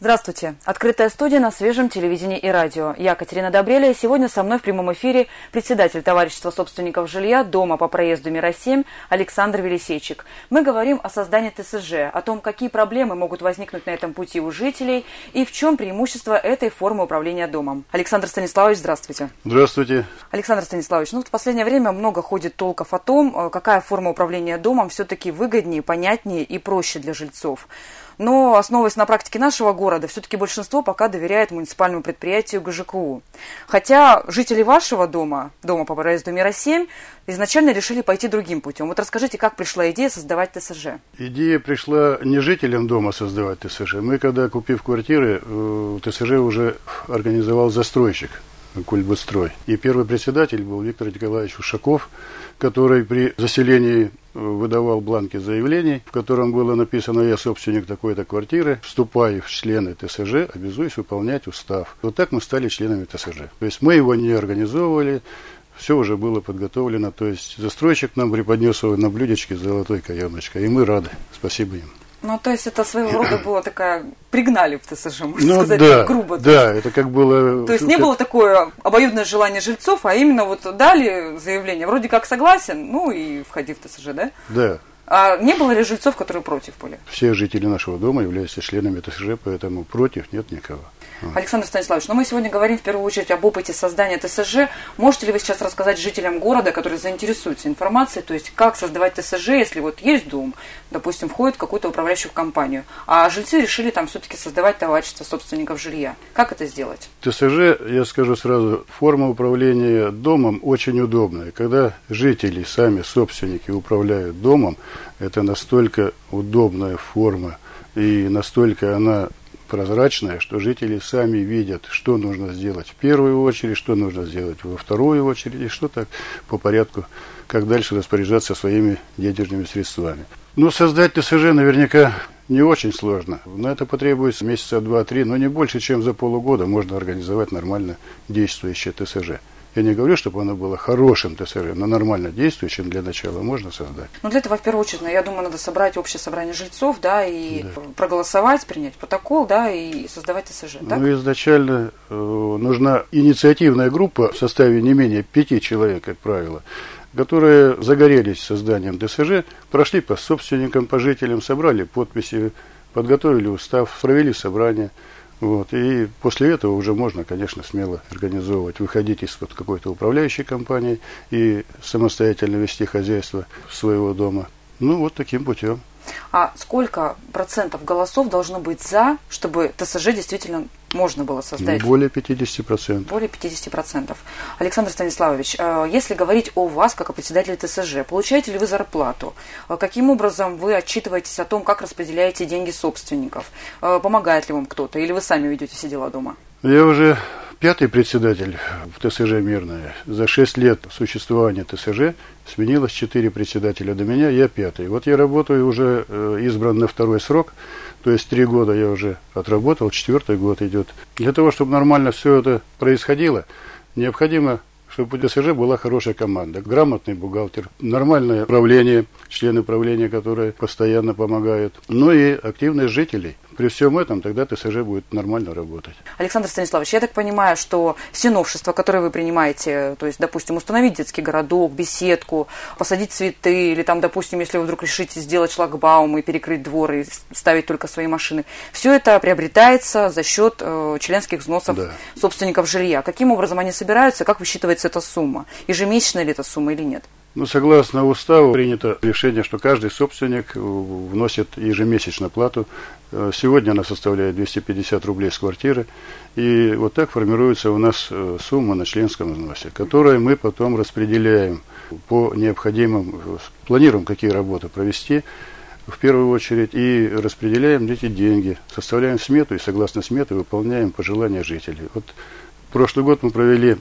Здравствуйте. Открытая студия на свежем телевидении и радио. Я Катерина Добреля, и сегодня со мной в прямом эфире председатель товарищества собственников жилья дома по проезду Мира 7 Александр Велисейчик. Мы говорим о создании ТСЖ, о том, какие проблемы могут возникнуть на этом пути у жителей и в чем преимущество этой формы управления домом. Александр Станиславович, здравствуйте. Здравствуйте. Александр Станиславович, в последнее время много ходит толков о том, какая форма управления домом все-таки выгоднее, понятнее и проще для жильцов. Но, основываясь на практике нашего города, все-таки большинство пока доверяет муниципальному предприятию ГЖКУ. Хотя жители вашего дома по проезду Мира 7, изначально решили пойти другим путем. Вот расскажите, как пришла идея создавать ТСЖ? Идея пришла не жителям дома создавать ТСЖ. Мы, когда купив квартиры, ТСЖ уже организовал застройщик Кульбыстрой. И первый председатель был Виктор Николаевич Ушаков, который при заселении выдавал бланки заявлений, в котором было написано: «Я собственник такой-то квартиры, вступаю в члены ТСЖ, обязуюсь выполнять устав». Вот так мы стали членами ТСЖ. То есть мы его не организовывали, все уже было подготовлено. То есть застройщик нам преподнес его на блюдечке с золотой каемочкой, и мы рады. Спасибо им. То есть это своего рода было такая... Пригнали в ТСЖ, можно сказать, да, так грубо. Да, это как было... То есть не было такое обоюдное желание жильцов, а именно дали заявление, вроде как согласен, и входи в ТСЖ, да? Да. А не было ли жильцов, которые против были? Все жители нашего дома являются членами ТСЖ, поэтому против нет никого. Александр Станиславович, мы сегодня говорим в первую очередь об опыте создания ТСЖ. Можете ли вы сейчас рассказать жителям города, которые заинтересуются информацией, то есть как создавать ТСЖ, если есть дом, допустим, входит в какую-то управляющую компанию, а жильцы решили там все-таки создавать товарищество собственников жилья. Как это сделать? ТСЖ, я скажу сразу, форма управления домом очень удобная. Когда жители, сами собственники, управляют домом, это настолько удобная форма и настолько она прозрачная, что жители сами видят, что нужно сделать в первую очередь, что нужно сделать во вторую очередь, и что так по порядку, как дальше распоряжаться своими денежными средствами. Создать ТСЖ наверняка не очень сложно. На это потребуется месяца 2-3, но не больше, чем за полугода можно организовать нормально действующее ТСЖ. Я не говорю, чтобы оно было хорошим ТСЖ, но нормально действующим для начала можно создать. Для этого, в первую очередь, я думаю, надо собрать общее собрание жильцов, и проголосовать, принять протокол, и создавать ТСЖ. Так? Изначально нужна инициативная группа в составе не менее 5 человек, как правило, которые загорелись созданием ТСЖ, прошли по собственникам, по жителям, собрали подписи, подготовили устав, провели собрание. И после этого уже можно, конечно, смело организовывать, выходить из-под какой-то управляющей компании и самостоятельно вести хозяйство своего дома. Таким путем. А сколько процентов голосов должно быть за, чтобы ТСЖ действительно можно было создать? Более 50%. Более 50%. Александр Станиславович, если говорить о вас, как о председателе ТСЖ, получаете ли вы зарплату? Каким образом вы отчитываетесь о том, как распределяете деньги собственников? Помогает ли вам кто-то? Или вы сами ведете все дела дома? Я уже 5-й председатель в ТСЖ «Мирное». За 6 лет существования ТСЖ сменилось 4 председателя до меня, я 5-й. Я работаю уже избран на 2-й срок, то есть 3 года я уже отработал, 4-й год идет. Для того, чтобы нормально все это происходило, необходимо, чтобы у ТСЖ была хорошая команда, грамотный бухгалтер, нормальное правление, члены правления, которые постоянно помогают, и активность жителей. При всем этом тогда ТСЖ будет нормально работать. Александр Станиславович, я так понимаю, что все новшества, которые вы принимаете, то есть, допустим, установить детский городок, беседку, посадить цветы, или допустим, если вы вдруг решите сделать шлагбаум и перекрыть двор и ставить только свои машины, все это приобретается за счет членских взносов собственников жилья. Каким образом они собираются, как высчитывается эта сумма? Ежемесячная ли эта сумма или нет? Согласно уставу принято решение, что каждый собственник вносит ежемесячно плату. Сегодня она составляет 250 рублей с квартиры. И так формируется у нас сумма на членском взносе, которую мы потом распределяем по необходимым, планируем, какие работы провести в первую очередь, и распределяем эти деньги, составляем смету и согласно смете выполняем пожелания жителей. В прошлый год мы провели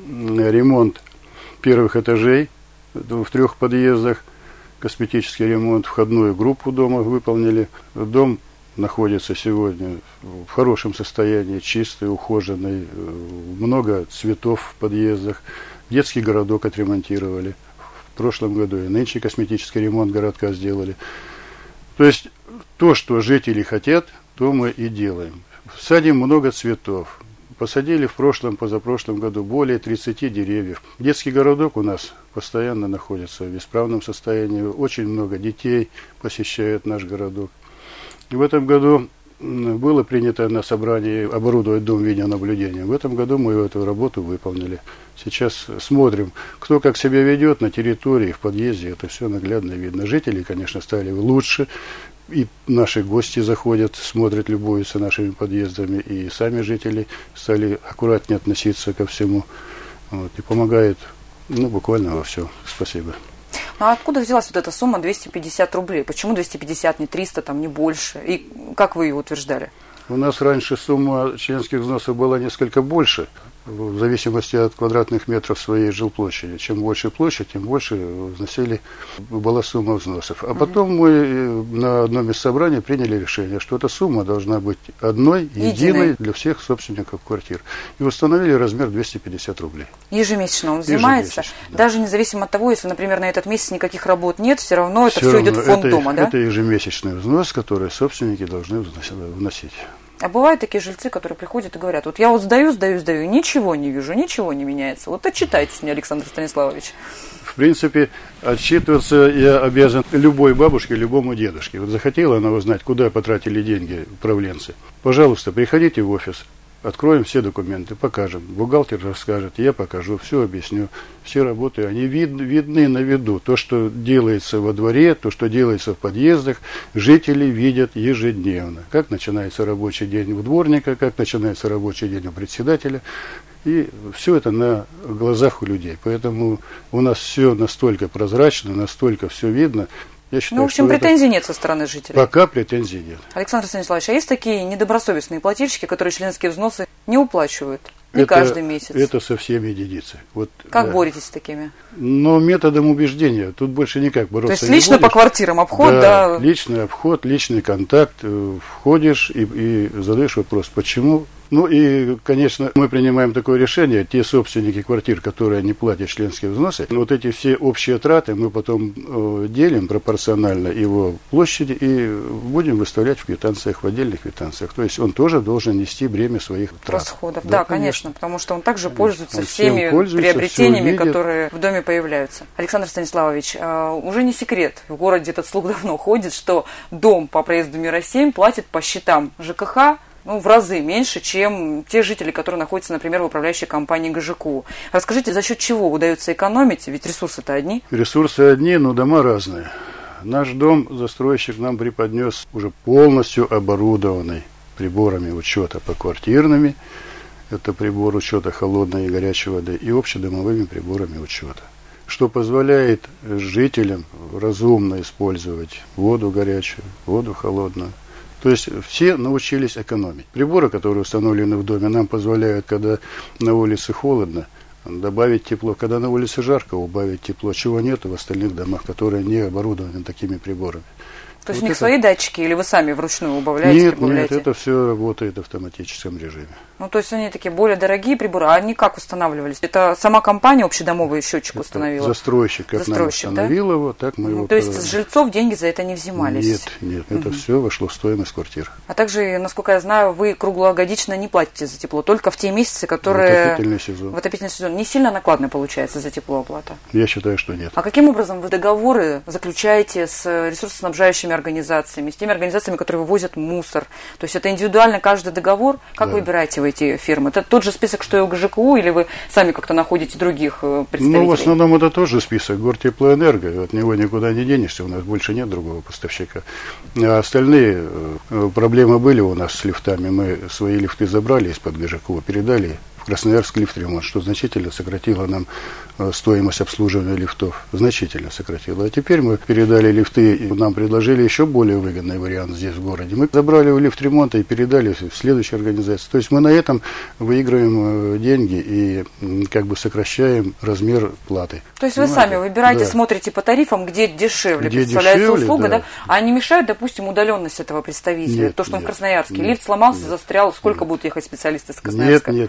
ремонт первых этажей в 3 подъездах, косметический ремонт, входную группу дома выполнили. Дом находится сегодня в хорошем состоянии, чистый, ухоженный, много цветов в подъездах. Детский городок отремонтировали в прошлом году, и нынче косметический ремонт городка сделали. То есть то, что жители хотят, то мы и делаем. Садим много цветов. Посадили в прошлом, позапрошлом году более 30 деревьев. Детский городок у нас постоянно находится в исправном состоянии. Очень много детей посещают наш городок. И в этом году было принято на собрании оборудовать дом видеонаблюдения. В этом году мы эту работу выполнили. Сейчас смотрим, кто как себя ведет на территории, в подъезде. Это все наглядно видно. Жители, конечно, стали лучше. И наши гости заходят, смотрят, любуются нашими подъездами. И сами жители стали аккуратнее относиться ко всему. Вот, и помогает, буквально во всем. Спасибо. А откуда взялась вот эта сумма 250 рублей? Почему 250, не 300, там, не больше? И как вы ее утверждали? У нас раньше сумма членских взносов была несколько больше, в зависимости от квадратных метров своей жилплощади. Чем больше площадь, тем больше вносили, была сумма взносов. А потом мы на одном из собраний приняли решение, что эта сумма должна быть одной, единой для всех собственников квартир. И установили размер 250 рублей. Ежемесячно он взимается? Ежемесячно, да. Даже независимо от того, если, например, на этот месяц никаких работ нет, все равно это все идет в фонд дома, да? Это ежемесячный взнос, который собственники должны вносить. А бывают такие жильцы, которые приходят и говорят, вот я вот сдаю, ничего не вижу, ничего не меняется. Вот отчитайтесь мне, Александр Станиславович. В принципе, отчитываться я обязан любой бабушке, любому дедушке. Вот захотела она узнать, куда потратили деньги управленцы. Пожалуйста, приходите в офис. Откроем все документы, покажем. Бухгалтер расскажет, я покажу, все объясню. Все работы, они видны на виду. То, что делается во дворе, то, что делается в подъездах, жители видят ежедневно. Как начинается рабочий день у дворника, как начинается рабочий день у председателя. И все это на глазах у людей. Поэтому у нас все настолько прозрачно, настолько все видно. Я считаю, в общем, претензий нет со стороны жителей. Пока претензий нет. Александр Станиславович, а есть такие недобросовестные плательщики, которые членские взносы не уплачивают? Не каждый месяц. Это совсем единицы. Вот, как боретесь с такими? Но методом убеждения. Тут больше никак бороться не будешь. То есть лично по квартирам обход, да? Личный обход, личный контакт. Входишь и задаешь вопрос, почему. И, конечно, мы принимаем такое решение, те собственники квартир, которые не платят членские взносы, вот эти все общие траты мы потом делим пропорционально его площади и будем выставлять в квитанциях, в отдельных квитанциях. То есть он тоже должен нести бремя своих трат. Расходов, да, конечно, потому что он также пользуется всеми приобретениями, которые в доме появляются. Александр Станиславович, уже не секрет, в городе этот слух давно ходит, что дом по проезду Мира 7 платит по счетам ЖКХ, в разы меньше, чем те жители, которые находятся, например, в управляющей компании ГЖКУ. Расскажите, за счет чего удается экономить? Ведь ресурсы-то одни. Ресурсы одни, но дома разные. Наш дом застройщик нам преподнес уже полностью оборудованный приборами учета поквартирными. Это прибор учета холодной и горячей воды и общедомовыми приборами учета. Что позволяет жителям разумно использовать воду горячую, воду холодную. То есть все научились экономить. Приборы, которые установлены в доме, нам позволяют, когда на улице холодно, добавить тепло. Когда на улице жарко, убавить тепло. Чего нет в остальных домах, которые не оборудованы такими приборами. То есть у них свои датчики, или вы сами вручную убавляете, прибавляете? Нет, это все работает в автоматическом режиме. То есть они такие более дорогие приборы, а они как устанавливались? Это сама компания общедомовый счетчик установила? Застройщик, как нам установил его, так мы его... То есть с жильцов деньги за это не взимались? Нет, это все вошло в стоимость квартир. А также, насколько я знаю, вы круглогодично не платите за тепло, только в те месяцы, которые... В отопительный сезон. Не сильно накладно получается за тепло оплата? Я считаю, что нет. А каким образом вы договоры заключаете с ресурсоснабжающими организациями, с теми организациями, которые вывозят мусор? То есть это индивидуально каждый договор? Как вы выбираете в эти фирмы? Это тот же список, что и у ГЖКУ, или вы сами как-то находите других представителей? В основном это тоже список Гортеплоэнерго, от него никуда не денешься, у нас больше нет другого поставщика. А остальные проблемы были у нас с лифтами, мы свои лифты забрали из-под ГЖКУ, передали в Красноярск лифтремонт, что значительно сократило нам стоимость обслуживания лифтов. Значительно сократило. А теперь мы передали лифты, и нам предложили еще более выгодный вариант здесь, в городе. Мы забрали у лифтремонта и передали в следующую организацию. То есть мы на этом выигрываем деньги и сокращаем размер платы. То есть вы сами выбираете, смотрите по тарифам, где дешевле представляется услуга, да? А не мешает, допустим, удаленность этого представителя? То, что он в Красноярске. Лифт сломался, застрял, сколько будут ехать специалисты из Красноярска? Нет. Вот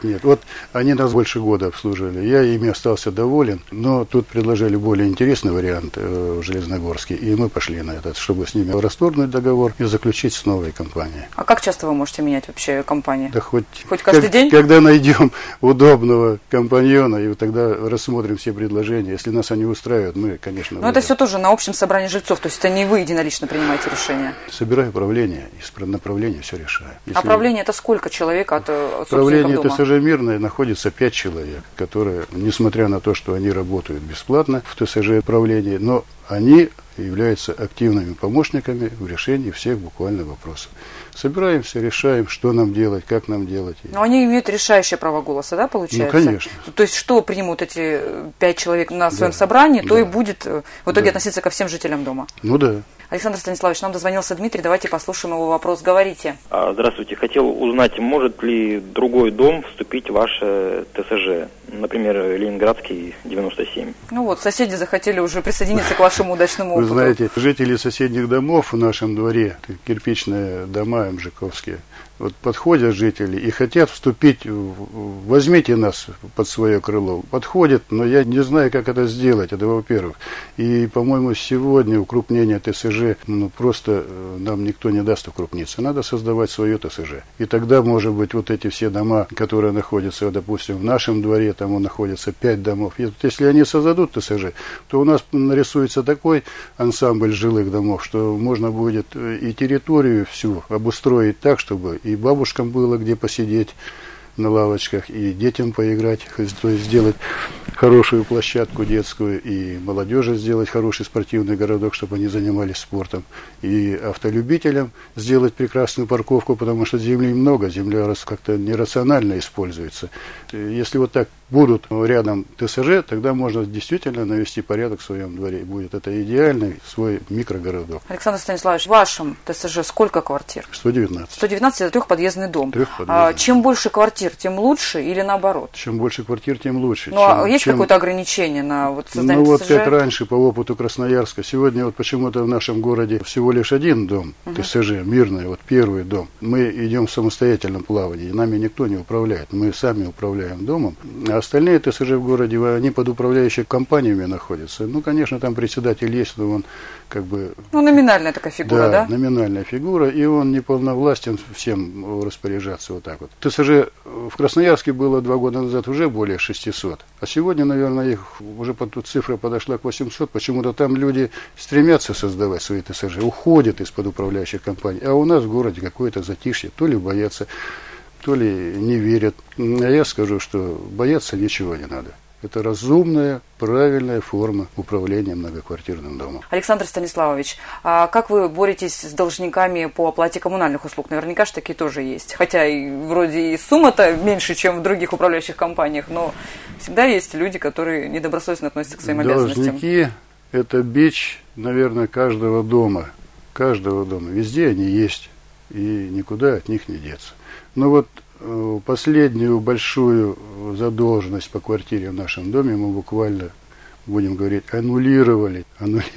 Они нас больше года обслуживали. Я ими остался доволен, но тут предложили более интересный вариант в Железногорске, и мы пошли на этот, чтобы с ними расторгнуть договор и заключить с новой компанией. А как часто вы можете менять вообще компании? Да хоть каждый день? Когда найдем удобного компаньона, и тогда рассмотрим все предложения. Если нас они устраивают, мы, конечно... Но это все тоже на общем собрании жильцов, то есть это не вы единолично принимаете решение? Собираю правление, из направления все решаю. А правление это сколько человек от собственников правление дома? ТСЖ «Мирное» находится 5 человек, которые, несмотря на то, что они работают бесплатно в ТСЖ правлении, но они являются активными помощниками в решении всех буквально вопросов. Собираемся, решаем, что нам делать, как нам делать. Но они имеют решающее право голоса, да, получается? Ну, конечно. То есть, что примут эти 5 человек на своем собрании, то и будет в итоге относиться ко всем жителям дома. Ну да. Александр Станиславович, нам дозвонился Дмитрий, давайте послушаем его вопрос. Говорите. Здравствуйте. Хотел узнать, может ли другой дом вступить в ваше ТСЖ? Например, Ленинградский, 97. Ну вот, соседи захотели уже присоединиться к вашему удачному опыту. Вы знаете, жители соседних домов в нашем дворе, кирпичные дома МЖКовские, вот подходят жители и хотят вступить, возьмите нас под свое крыло. Подходят, но я не знаю, как это сделать, это во-первых. И, по-моему, сегодня укрупнение ТСЖ, просто нам никто не даст укрупниться. Надо создавать свое ТСЖ. И тогда, может быть, вот эти все дома, которые находятся, допустим, в нашем дворе, там находится 5 домов. И если они создадут ТСЖ, то у нас нарисуется такой ансамбль жилых домов, что можно будет и территорию всю обустроить так, чтобы и бабушкам было где посидеть на лавочках, и детям поиграть, то есть сделать хорошую площадку детскую, и молодежи сделать хороший спортивный городок, чтобы они занимались спортом, и автолюбителям сделать прекрасную парковку, потому что земли много, земля как-то нерационально используется. Если вот так будут рядом ТСЖ, тогда можно действительно навести порядок в своем дворе. Будет это идеальный свой микрогородок. Александр Станиславович, в вашем ТСЖ сколько квартир? 119. 119 – это трехподъездный дом. Трехподъездный. Чем больше квартир, тем лучше или наоборот? Чем больше квартир, тем лучше. Ну, а есть какое-то ограничение на создание ТСЖ? Ну, вот как раньше, по опыту Красноярска. Сегодня вот почему-то в нашем городе всего лишь один дом, ТСЖ, «Мирный», вот первый дом. Мы идем в самостоятельном плавании, нами никто не управляет. Мы сами управляем домом. А остальные ТСЖ в городе, они под управляющими компаниями находятся. Ну, конечно, там председатель есть, но он как бы... Ну, номинальная такая фигура, да? Номинальная фигура, и он не полновластен всем распоряжаться вот так вот. ТСЖ в Красноярске было 2 года назад уже более 600, а сегодня, наверное, их уже цифра подошла к 800. Почему-то там люди стремятся создавать свои ТСЖ, уходят из-под управляющих компаний, а у нас в городе какое-то затишье, то ли боятся, то ли не верят. А я скажу, что бояться ничего не надо. Это разумная, правильная форма управления многоквартирным домом. Александр Станиславович, а как вы боретесь с должниками по оплате коммунальных услуг? Наверняка же такие тоже есть. Хотя и вроде и сумма-то меньше, чем в других управляющих компаниях, но всегда есть люди, которые недобросовестно относятся к своим обязанностям. Должники – это бич, наверное, каждого дома. Каждого дома. Везде они есть, и никуда от них не деться. Но вот последнюю большую задолженность по квартире в нашем доме мы буквально, будем говорить, аннулировали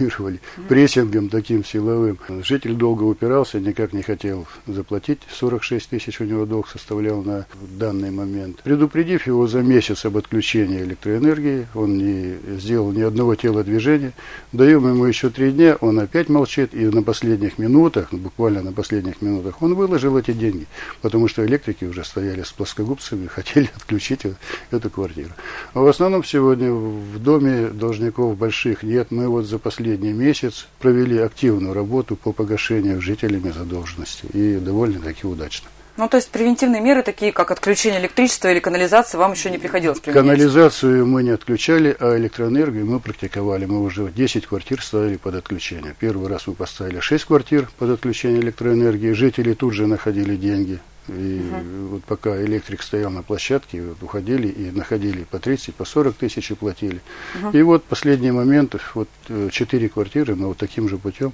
прессингом таким силовым. Житель долго упирался, никак не хотел заплатить. 46 тысяч у него долг составлял на данный момент. Предупредив его за месяц об отключении электроэнергии, он не сделал ни одного телодвижения. Даем ему еще 3 дня, он опять молчит, и на последних минутах, буквально на последних минутах, он выложил эти деньги, потому что электрики уже стояли с плоскогубцами, хотели отключить эту квартиру. А в основном сегодня в доме должников больших нет. Мы вот за последний месяц провели активную работу по погашению жителями задолженности. И довольно-таки удачно. Ну, то есть превентивные меры, такие как отключение электричества или канализации, вам еще не приходилось применять? Канализацию мы не отключали, а электроэнергию мы практиковали. Мы уже 10 квартир ставили под отключение. Первый раз мы поставили 6 квартир под отключение электроэнергии. Жители тут же находили деньги. И вот пока электрик стоял на площадке, вот уходили и находили по 30, по 40 тысяч и платили. И вот последний момент, вот 4 квартиры мы вот таким же путем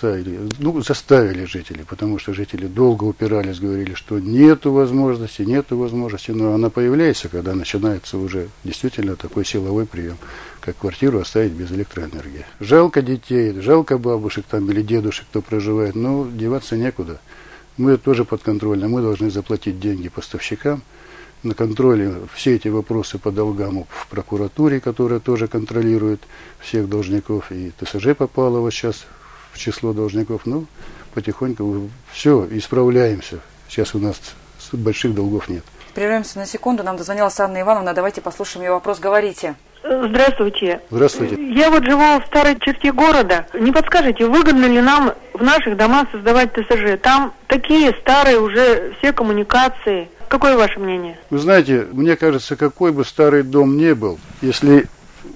заставили жителей, потому что жители долго упирались, говорили, что нету возможности, но она появляется, когда начинается уже действительно такой силовой прием, как квартиру оставить без электроэнергии. Жалко детей, жалко бабушек там или дедушек, кто проживает, но деваться некуда. Мы тоже подконтрольны, мы должны заплатить деньги поставщикам, на контроле все эти вопросы по долгам в прокуратуре, которая тоже контролирует всех должников. И ТСЖ попало вот сейчас в число должников. Ну, потихоньку все, исправляемся. Сейчас у нас больших долгов нет. Прервемся на секунду. Нам дозвонилась Анна Ивановна. Давайте послушаем ее вопрос. Говорите. Здравствуйте. Здравствуйте. Я вот живу в старой черте города. Не подскажете, выгодно ли нам в наших домах создавать ТСЖ? Там такие старые уже все коммуникации. Какое ваше мнение? Вы знаете, мне кажется, какой бы старый дом ни был, если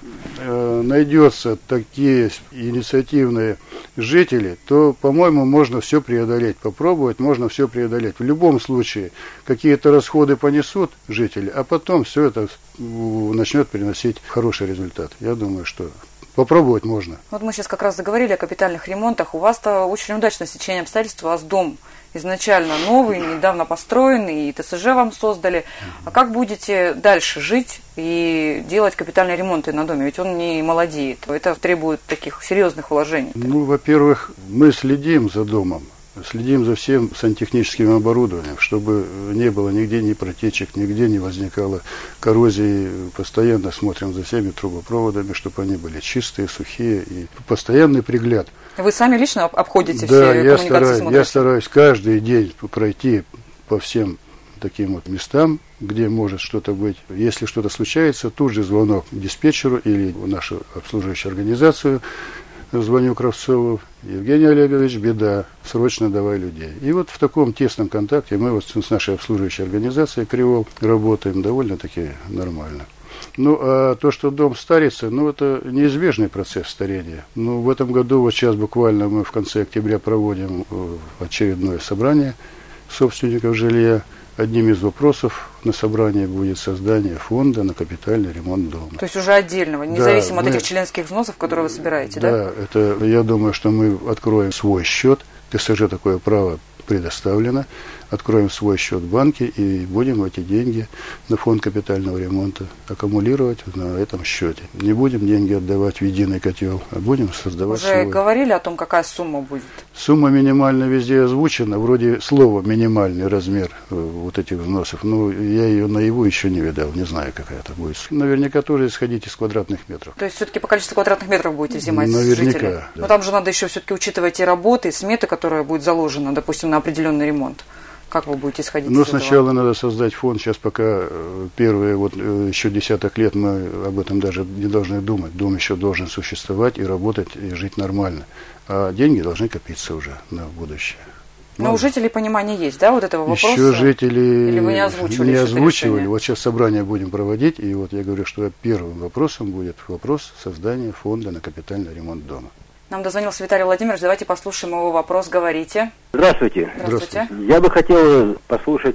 найдется такие инициативные жители, то, по-моему, можно все преодолеть. Попробовать можно все преодолеть. В любом случае, какие-то расходы понесут жители, а потом все это начнет приносить хороший результат. Я думаю, что попробовать можно. Вот мы сейчас как раз заговорили о капитальных ремонтах. У вас-то очень удачное стечение обстоятельств. У вас дом изначально новый, недавно построенный, и ТСЖ вам создали. А как будете дальше жить и делать капитальные ремонты на доме? Ведь он не молодеет. Это требует таких серьезных вложений. Ну, во-первых, мы следим за домом, следим за всем сантехническим оборудованием, чтобы не было нигде ни протечек, нигде не возникало коррозии. Постоянно смотрим за всеми трубопроводами, чтобы они были чистые, сухие, и постоянный пригляд. Вы сами лично обходите да, все коммуникации? Я стараюсь каждый день пройти по всем таким вот местам, где может что-то быть. Если что-то случается, тут же звонок диспетчеру или в нашу обслуживающую организацию. Звоню Кравцову: Евгений Олегович, беда, срочно давай людей. И вот в таком тесном контакте мы вот с нашей обслуживающей организацией «Кривол» работаем довольно-таки нормально. Ну, а то, что дом старится, ну, это неизбежный процесс старения. Ну, в этом году, вот сейчас буквально мы в конце октября проводим очередное собрание собственников жилья. Одним из вопросов на собрании будет создание фонда на капитальный ремонт дома. То есть уже отдельного, независимо от этих членских взносов, которые вы собираете, да? Да, это, я думаю, что мы откроем свой счет. ТСЖ такое право предоставлено. Откроем свой счет в банке и будем эти деньги на фонд капитального ремонта аккумулировать на этом счете. Не будем деньги отдавать в единый котел, а будем создавать уже свой. Говорили о том, какая сумма будет? Сумма минимальная везде озвучена, вроде слова минимальный размер вот этих взносов, но я ее наяву еще не видал, не знаю, какая это будет. Наверняка тоже исходить из квадратных метров. То есть все-таки по количеству квадратных метров будете взимать наверняка, жителей? Да. Но там же надо еще все-таки учитывать и работы, и сметы, которая будет заложена, допустим, на определенный ремонт. Как вы будете исходить из этого? Сначала надо создать фонд. Сейчас пока первые, вот еще десяток лет мы об этом даже не должны думать. Дом еще должен существовать и работать, и жить нормально. А деньги должны копиться уже на будущее. Но у жителей понимание есть, да, вот этого вопроса? Еще жители Или вы не озвучивали? Вот сейчас собрание будем проводить, и вот я говорю, что первым вопросом будет вопрос создания фонда на капитальный ремонт дома. Нам дозвонился Виталий Владимирович, давайте послушаем его вопрос, говорите. Здравствуйте. Здравствуйте. Я бы хотел послушать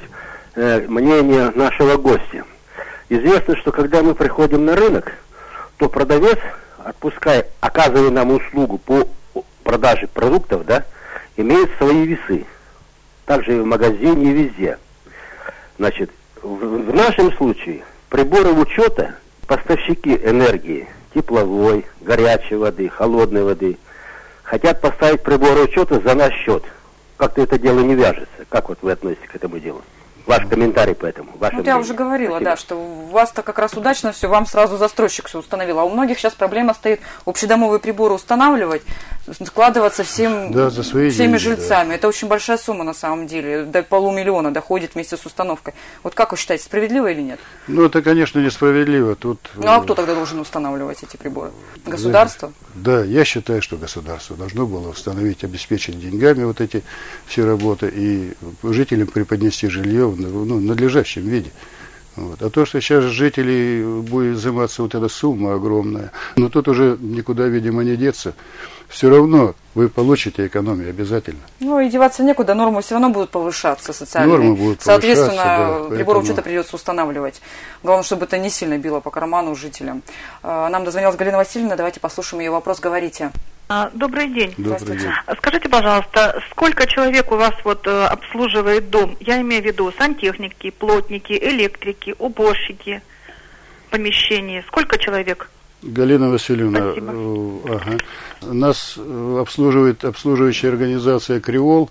мнение нашего гостя. Известно, что когда мы приходим на рынок, то продавец, оказывая нам услугу по продаже продуктов, да, имеет свои весы. Также и в магазине, и везде. Значит, в нашем случае приборы учета, поставщики энергии, тепловой, горячей воды, холодной воды, хотят поставить приборы учета за наш счет. Как-то это дело не вяжется. Как вот вы относитесь к этому делу? Ваш комментарий по этому. Я уже говорила, да, что у вас-то как раз удачно все, вам сразу застройщик все установил. А у многих сейчас проблема стоит общедомовые приборы устанавливать, складываться всеми деньги, жильцами. Да. Это очень большая сумма на самом деле. До 500 000 доходит вместе с установкой. Вот как вы считаете, справедливо или нет? Это, конечно, несправедливо. Тут... а кто тогда должен устанавливать эти приборы? Государство? Да, я считаю, что государство должно было установить, обеспечить деньгами вот эти все работы и жителям преподнести жилье в надлежащем виде. Вот. А то, что сейчас жителей будет взиматься вот эта сумма огромная, но тут уже никуда, видимо, не деться. Все равно вы получите экономию обязательно. И деваться некуда, нормы все равно будут повышаться социальные. Нормы будут Соответственно, повышаться, да, прибор учета придется устанавливать. Главное, чтобы это не сильно било по карману жителям. Нам дозвонилась Галина Васильевна, давайте послушаем ее вопрос, говорите. Добрый день. Добрый день. Скажите, пожалуйста, сколько человек у вас обслуживает дом? Я имею в виду сантехники, плотники, электрики, уборщики, помещения. Сколько человек? Галина Васильевна, нас обслуживает обслуживающая организация «Кривол».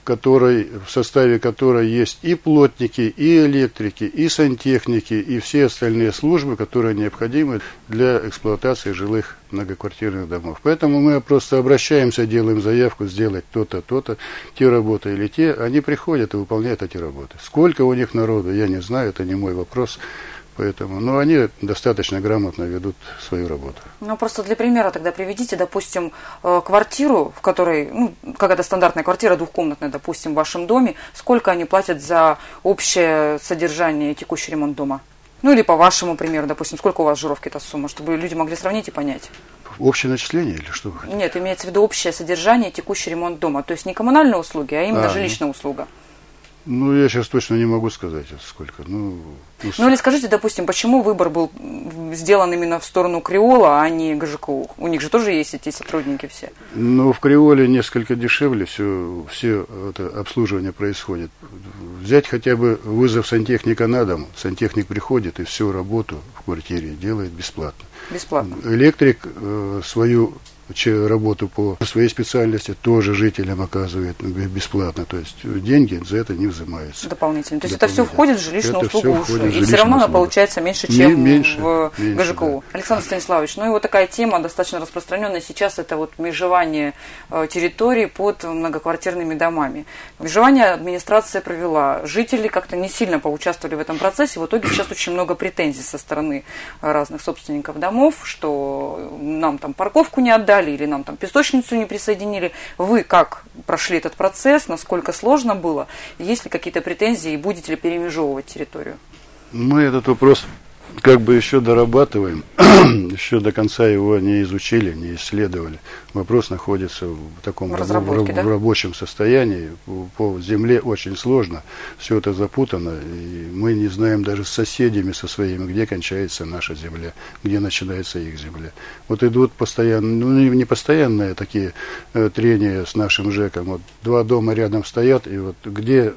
в составе которой есть и плотники, и электрики, и сантехники, и все остальные службы, которые необходимы для эксплуатации жилых многоквартирных домов. Поэтому мы просто обращаемся, делаем заявку сделать то-то, то-то, те работы или те. Они приходят и выполняют эти работы. Сколько у них народу, я не знаю, это не мой вопрос. Поэтому, но они достаточно грамотно ведут свою работу. Ну, просто для примера тогда приведите, допустим, квартиру, в которой, какая-то стандартная квартира, двухкомнатная, допустим, в вашем доме, сколько они платят за общее содержание и текущий ремонт дома? Ну, или по вашему примеру, допустим, сколько у вас жировки эта сумма, чтобы люди могли сравнить и понять? Общее начисление или что вы хотите? Нет, имеется в виду общее содержание и текущий ремонт дома. То есть не коммунальные услуги, а именно жилищная услуга. Ну, я сейчас точно не могу сказать, сколько. Ну, или скажите, допустим, почему выбор был сделан именно в сторону Креола, а не ГЖКУ? У них же тоже есть эти сотрудники все. Ну, в Креоле несколько дешевле все это обслуживание происходит. Взять хотя бы вызов сантехника на дом. Сантехник приходит и всю работу в квартире делает бесплатно. Бесплатно. Электрик свою работу по своей специальности тоже жителям оказывает бесплатно. То есть деньги за это не взимаются. Дополнительно. То есть это все входит в жилищную услугу уже. И все равно услугу. она получается меньше, чем в ГЖКУ. Да. Александр Станиславович, ну и вот такая тема достаточно распространенная сейчас, это вот межевание территорий под многоквартирными домами. Межевание администрация провела. Жители как-то не сильно поучаствовали в этом процессе. В итоге сейчас очень много претензий со стороны разных собственников домов, что нам там парковку не отдали, или нам там песочницу не присоединили. Вы как прошли этот процесс? Насколько сложно было? Есть ли какие-то претензии и будете ли перемежевывать территорию? Мы этот вопрос как бы еще дорабатываем, еще до конца его не изучили, не исследовали. Вопрос находится в таком в рабочем состоянии. По земле очень сложно, все это запутано, и мы не знаем даже с соседями со своими, где кончается наша земля, где начинается их земля. Вот идут постоянно, не постоянные такие трения с нашим ЖЭКом. Вот 2 дома рядом стоят, и вот где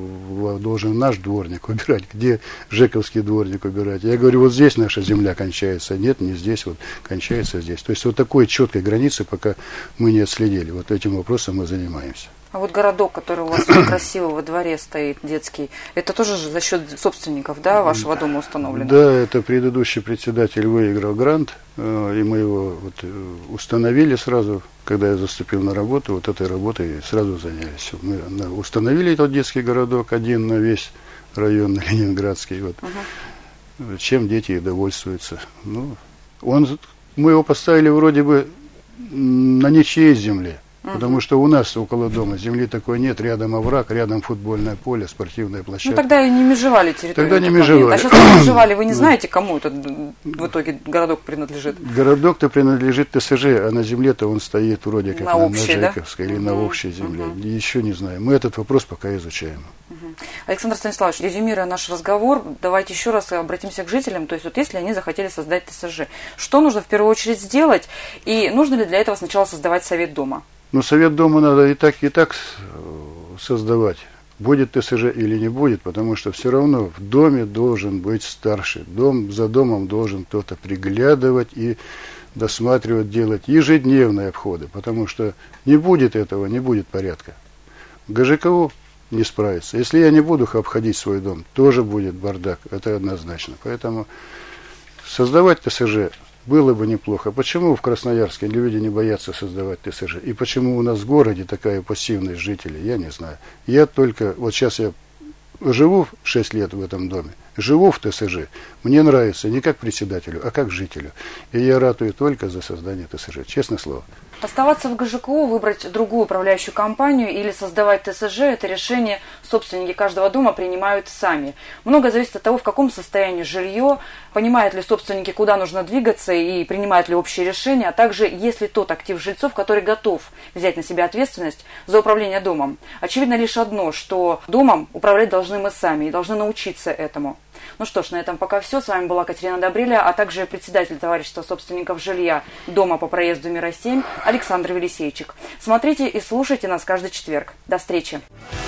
должен наш дворник убирать, где ЖЭКовский дворник убирать. Я говорю, вот здесь наша земля кончается. Нет, не здесь, вот кончается здесь. То есть вот такой четкой границы пока мы не отследили. Вот этим вопросом мы занимаемся. А вот городок, который у вас красиво во дворе стоит, детский, это тоже же за счет собственников, да, вашего дома установлено? Да, это предыдущий председатель выиграл грант, и мы его вот установили сразу, когда я заступил на работу, вот этой работой сразу занялись. Мы установили этот детский городок, один на весь район ленинградский, вот. Чем дети довольствуются. Ну, мы его поставили вроде бы на ничьей земле, потому что у нас около дома земли такой нет, рядом овраг, рядом футбольное поле, спортивная площадка. Ну, тогда и не межевали территорию. Тогда не межевали. А сейчас не межевали, вы не знаете, кому этот в итоге городок принадлежит? Городок-то принадлежит ТСЖ, а на земле-то он стоит вроде как на да? ЖЭКовской или на общей земле. Еще не знаю. Мы этот вопрос пока изучаем. Александр Станиславович, резюмируя наш разговор, давайте еще раз обратимся к жителям. То есть вот если они захотели создать ТСЖ, что нужно в первую очередь сделать? И нужно ли для этого сначала создавать совет дома? Ну, совет дома надо и так создавать. Будет ТСЖ или не будет, потому что все равно в доме должен быть старший. За домом должен кто-то приглядывать и досматривать, делать ежедневные обходы, потому что не будет этого, не будет порядка. ГЖКУ не справится. Если я не буду обходить свой дом, тоже будет бардак, это однозначно. Поэтому создавать ТСЖ было бы неплохо. Почему в Красноярске люди не боятся создавать ТСЖ? И почему у нас в городе такая пассивность жителей, я не знаю. Я только, вот сейчас я живу 6 лет в этом доме, живу в ТСЖ, мне нравится не как председателю, а как жителю. И я ратую только за создание ТСЖ, честное слово. Оставаться в ГЖКУ, выбрать другую управляющую компанию или создавать ТСЖ – это решение собственники каждого дома принимают сами. Многое зависит от того, в каком состоянии жилье, понимают ли собственники, куда нужно двигаться и принимают ли общие решения, а также есть ли тот актив жильцов, который готов взять на себя ответственность за управление домом. Очевидно лишь одно, что домом управлять должны мы сами и должны научиться этому. Ну что ж, на этом пока все. С вами была Катерина Добриля, а также председатель товарищества собственников жилья дома по проезду Мира 7 Александр Велисейчик. Смотрите и слушайте нас каждый четверг. До встречи!